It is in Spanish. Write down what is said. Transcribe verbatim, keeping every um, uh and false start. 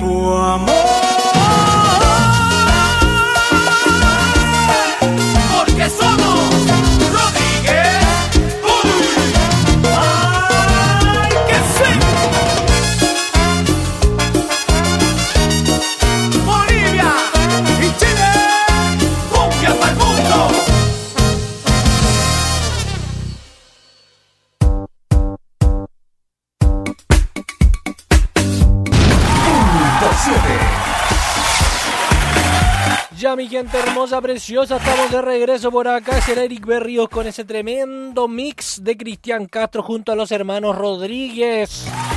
tu amor. Porque somos Rodríguez. ¡Uy! ¡Ay, que sí! Bolivia y Chile, cumbia para el mundo. Ya mi gente hermosa, preciosa, estamos de regreso por acá. Es el Eric Berríos con ese tremendo mix de Cristian Castro junto a los hermanos Rodríguez.